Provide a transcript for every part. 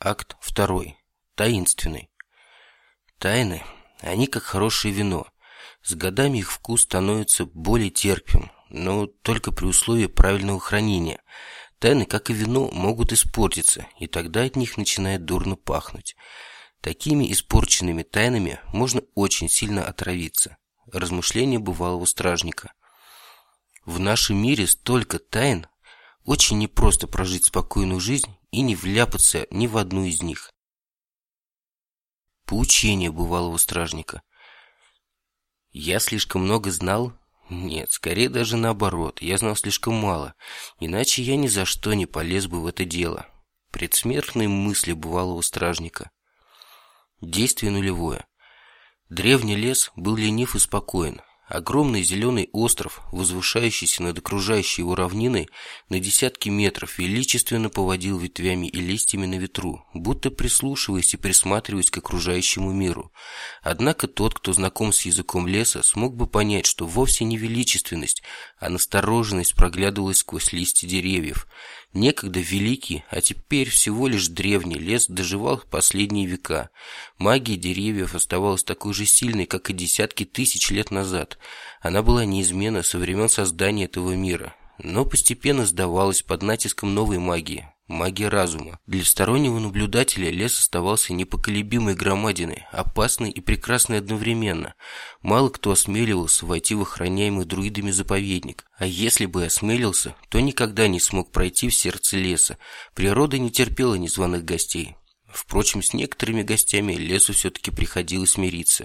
Акт 2. Таинственный. Тайны, они как хорошее вино. С годами их вкус становится более терпим, но только при условии правильного хранения. Тайны, как и вино, могут испортиться, и тогда от них начинает дурно пахнуть. Такими испорченными тайнами можно очень сильно отравиться. Размышления бывалого стражника. В нашем мире столько тайн, очень непросто прожить спокойную жизнь и не вляпаться ни в одну из них. Поучение бывалого стражника. Я слишком много знал? Нет, скорее даже наоборот, я знал слишком мало, иначе я ни за что не полез бы в это дело. Предсмертные мысли бывалого стражника. Действие нулевое. Древний лес был ленив и спокоен. Огромный зеленый остров, возвышающийся над окружающей его равниной на десятки метров, величественно поводил ветвями и листьями на ветру, будто прислушиваясь и присматриваясь к окружающему миру. Однако тот, кто знаком с языком леса, смог бы понять, что вовсе не величественность, а настороженность проглядывалась сквозь листья деревьев. Некогда великий, а теперь всего лишь древний лес доживал последние века. Магия деревьев оставалась такой же сильной, как и десятки тысяч лет назад. Она была неизменна со времен создания этого мира, но постепенно сдавалась под натиском новой магии. Магия разума. Для стороннего наблюдателя лес оставался непоколебимой громадиной, опасной и прекрасной одновременно. Мало кто осмеливался войти в охраняемый друидами заповедник, а если бы осмелился, то никогда не смог пройти в сердце леса. Природа не терпела незваных гостей. Впрочем, с некоторыми гостями лесу все-таки приходилось мириться.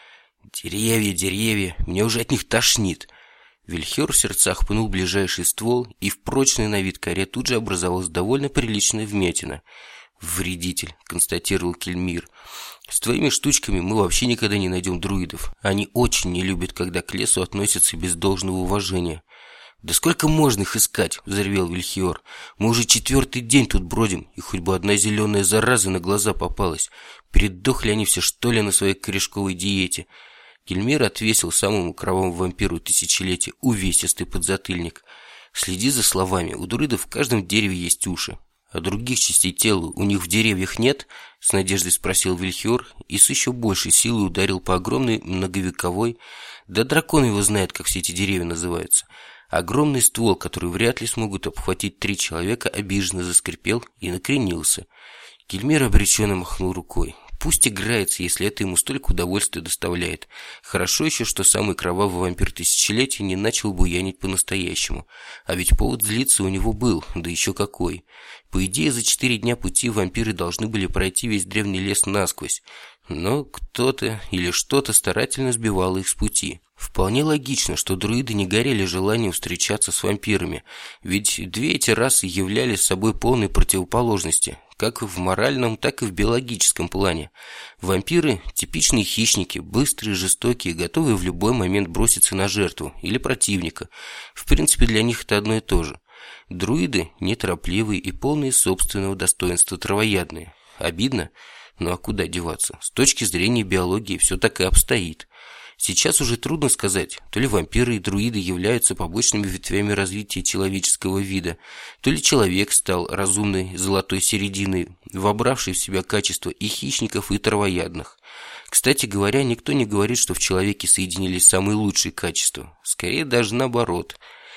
«Деревья, деревья, мне уже от них тошнит!» Вильхёр в сердцах пнул ближайший ствол, и в прочной на вид коре тут же образовалась довольно приличная вмятина. «Вредитель», — констатировал Кельмир. «С твоими штучками мы вообще никогда не найдем друидов. Они очень не любят, когда к лесу относятся без должного уважения». «Да сколько можно их искать?» — взревел Вильхёр. «Мы уже 4-й день тут бродим, и хоть бы одна зеленая зараза на глаза попалась. Передохли они все, что ли, на своей корешковой диете?» Кельмир отвесил самому кровавому вампиру тысячелетия увесистый подзатыльник. «Следи за словами, у друидов в каждом дереве есть уши. А других частей тела у них в деревьях нет?» — с надеждой спросил Вильхёр и с еще большей силой ударил по огромной многовековой, да дракон его знает, как все эти деревья называются. Огромный ствол, который вряд ли смогут обхватить 3 человека, обиженно заскрипел и накренился. Кельмир обреченно махнул рукой. Пусть играется, если это ему столько удовольствия доставляет. Хорошо еще, что самый кровавый вампир тысячелетия не начал буянить по-настоящему. А ведь повод злиться у него был, да еще какой. По идее, за 4 дня пути вампиры должны были пройти весь древний лес насквозь. Но кто-то или что-то старательно сбивало их с пути. Вполне логично, что друиды не горели желанием встречаться с вампирами, ведь 2 эти расы являлись собой полной противоположности, как в моральном, так и в биологическом плане. Вампиры – типичные хищники, быстрые, жестокие, готовые в любой момент броситься на жертву или противника. В принципе, для них это одно и то же. Друиды – неторопливые и полные собственного достоинства травоядные. Обидно? Ну а куда деваться? С точки зрения биологии все так и обстоит. Сейчас уже трудно сказать, то ли вампиры и друиды являются побочными ветвями развития человеческого вида, то ли человек стал разумной золотой серединой, вобравшей в себя качества и хищников, и травоядных. Кстати говоря, никто не говорит, что в человеке соединились самые лучшие качества. Скорее даже наоборот.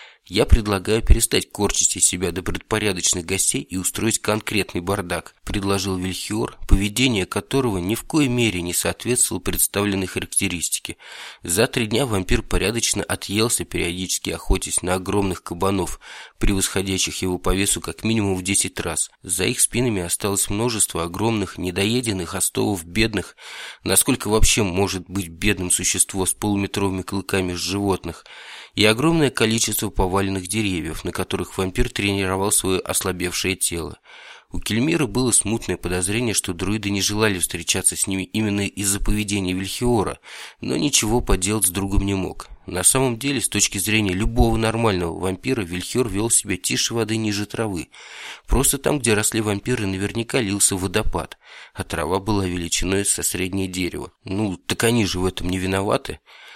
Я предлагаю перестать корчить из себя добропорядочных гостей и устроить конкретный бардак, предложил Вильхёр, поведение которого ни в коей мере не соответствовало представленной характеристике. За 3 дня вампир порядочно отъелся, периодически охотясь на огромных кабанов, превосходящих его по весу как минимум в 10 раз. За их спинами осталось множество огромных, недоеденных остовов бедных, насколько вообще может быть бедным существо с полуметровыми клыками с животных, и огромное количество поваленных деревьев, на которых вампир тренировал свое ослабевшее тело. У Кельмира было смутное подозрение, что друиды не желали встречаться с ними именно из-за поведения Вильхёра, но ничего поделать с другом не мог. На самом деле, с точки зрения любого нормального вампира, Вильхёр вел себя тише воды ниже травы. Просто там, где росли вампиры, наверняка лился водопад, а трава была величиной со среднее дерево. Ну, так они же в этом не виноваты.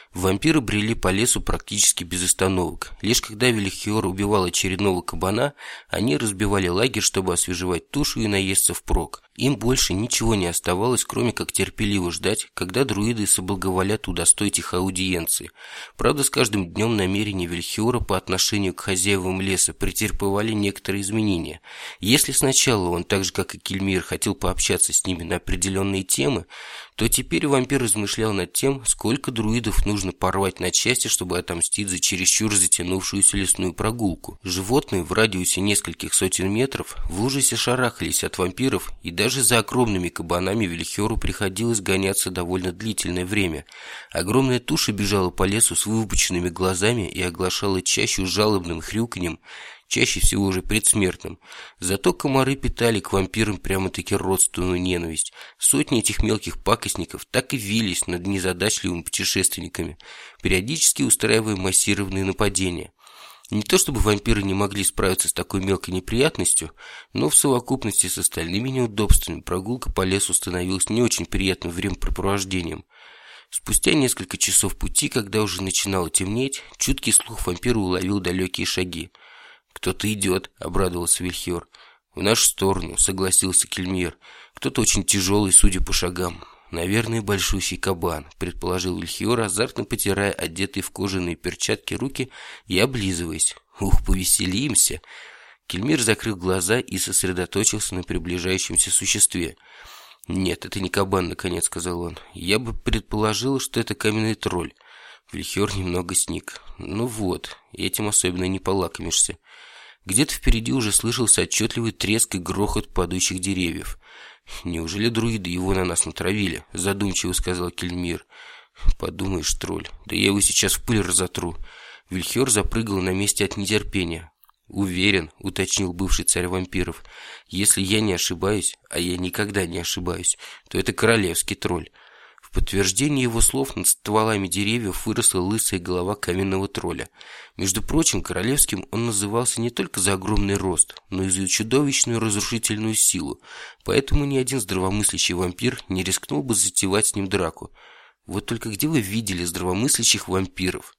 Вампиры брели по лесу практически без остановок. Лишь когда Вильхиор убивал очередного кабана, они разбивали лагерь, чтобы освежевать тушу и наесться впрок. Им больше ничего не оставалось, кроме как терпеливо ждать, когда друиды соблаговолят удостоить их аудиенции. Правда, с каждым днем намерения Вильхиора по отношению к хозяевам леса претерпевали некоторые изменения. Если сначала он, так же как и Кельмир, хотел пообщаться с ними на определенные темы, то теперь вампир размышлял над тем, сколько друидов нужно порвать на части, чтобы отомстить за чересчур затянувшуюся лесную прогулку. Животные в радиусе нескольких сотен метров в ужасе шарахались от вампиров, и даже за огромными кабанами Вильхиору приходилось гоняться довольно длительное время. Огромная туша бежала по лесу с выпученными глазами и оглашала чащу жалобным хрюканьем, чаще всего уже предсмертным. Зато комары питали к вампирам прямо-таки родственную ненависть. Сотни этих мелких пакостников так и вились над незадачливыми путешественниками, периодически устраивая массированные нападения. Не то чтобы вампиры не могли справиться с такой мелкой неприятностью, но в совокупности с остальными неудобствами прогулка по лесу становилась не очень приятным времяпрепровождением. Спустя несколько часов пути, когда уже начинало темнеть, чуткий слух вампира уловил далекие шаги. «Кто-то идет», — обрадовался Вильхиор. «В нашу сторону», — согласился Кельмир. «Кто-то очень тяжелый, судя по шагам». «Наверное, большущий кабан», — предположил Вильхиор, азартно потирая одетые в кожаные перчатки руки и облизываясь. «Ух, повеселимся!» Кельмир закрыл глаза и сосредоточился на приближающемся существе. «Нет, это не кабан», — наконец сказал он. «Я бы предположил, что это каменный тролль». Вильхиор немного сник. «Ну вот, этим особенно не полакомишься». Где-то впереди уже слышался отчетливый треск и грохот падающих деревьев. «Неужели друиды его на нас натравили?» – задумчиво сказал Кельмир. «Подумаешь, тролль, да я его сейчас в пыль разотру». Вильхиор запрыгал на месте от нетерпения. «Уверен», – уточнил бывший царь вампиров, – «если я не ошибаюсь, а я никогда не ошибаюсь, то это королевский тролль». В подтверждение его слов над стволами деревьев выросла лысая голова каменного тролля. Между прочим, королевским он назывался не только за огромный рост, но и за чудовищную разрушительную силу, поэтому ни один здравомыслящий вампир не рискнул бы затевать с ним драку. Вот только где вы видели здравомыслящих вампиров?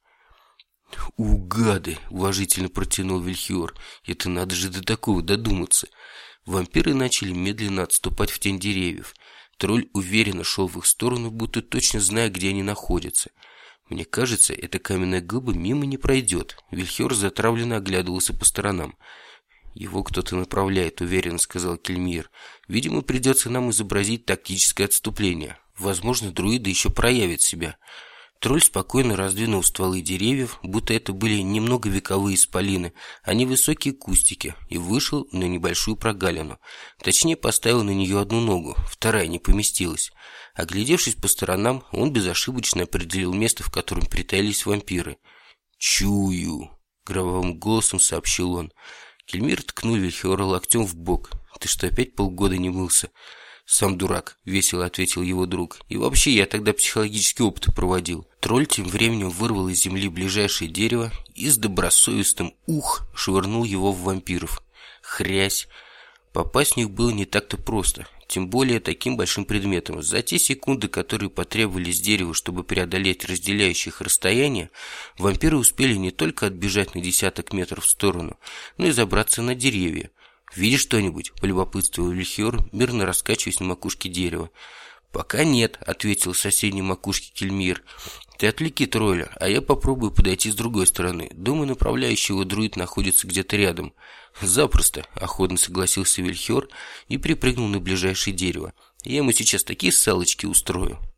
«Гады!» – уважительно протянул Вильхиор. «Это надо же до такого додуматься!» Вампиры начали медленно отступать в тень деревьев. Тролль уверенно шел в их сторону, будто точно зная, где они находятся. «Мне кажется, эта каменная глыба мимо не пройдет». Вильхиор затравленно оглядывался по сторонам. «Его кто-то направляет», — уверенно сказал Кельмир. «Видимо, придется нам изобразить тактическое отступление. Возможно, друиды еще проявят себя». Тролль спокойно раздвинул стволы деревьев, будто это были немного вековые исполины, а не высокие кустики, и вышел на небольшую прогалину. Точнее, поставил на нее одну ногу, вторая не поместилась. Оглядевшись по сторонам, он безошибочно определил место, в котором притаились вампиры. «Чую!» — громовым голосом сообщил он. Кельмир ткнул Вильхиора локтем в бок. «Ты что, опять полгода не мылся?» «Сам дурак», — весело ответил его друг. «И вообще, я тогда психологические опыты проводил». Тролль тем временем вырвал из земли ближайшее дерево и с добросовестным «ух» швырнул его в вампиров. Хрясь! Попасть в них было не так-то просто, тем более таким большим предметом. За те секунды, которые потребовались дереву, чтобы преодолеть разделяющие их расстояние, вампиры успели не только отбежать на десяток метров в сторону, но и забраться на деревья. «Видишь что-нибудь?» – полюбопытствовал Вильхиор, мирно раскачиваясь на макушке дерева. «Пока нет», – ответил с соседней макушки Кельмир. «Ты отвлеки тролля, а я попробую подойти с другой стороны. Думаю, направляющий его друид находится где-то рядом». «Запросто», – охотно согласился Вильхиор и припрыгнул на ближайшее дерево. «Я ему сейчас такие салочки устрою».